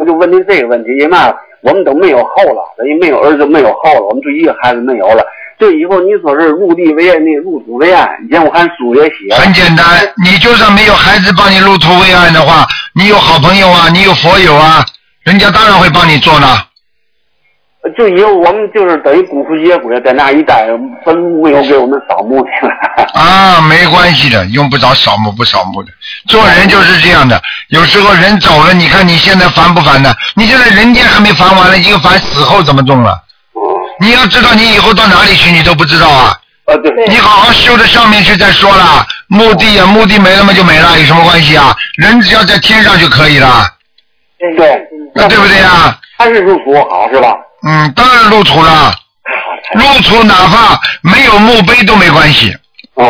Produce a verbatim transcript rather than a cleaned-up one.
我就问您这个问题，因为嘛，我们都没有后了，等于没有儿子没有后了，我们就一个孩子没有了。这以后你说是入地为案，那入土为案，以前我看书也写。 很简单，你就算没有孩子帮你入土为案的话，你有好朋友啊，你有佛友啊，人家当然会帮你做呢。 就以后我们就是等于孤苦野鬼，在那一待，坟墓没有给我们扫墓去了。 啊，没关系的，用不着扫墓不扫墓的。做人就是这样的，有时候人走了，你看你现在烦不烦呢？你现在人间还没烦完了，一个烦死后怎么种了？你要知道你以后到哪里去，你都不知道啊。 啊，对。 你好好修到上面去再说了。墓地啊，墓地没了嘛就没了，有什么关系啊？人只要在天上就可以了。 对。 那对不对啊？ 还是入土好是吧？ 嗯，当然入土了。入土哪怕没有墓碑都没关系。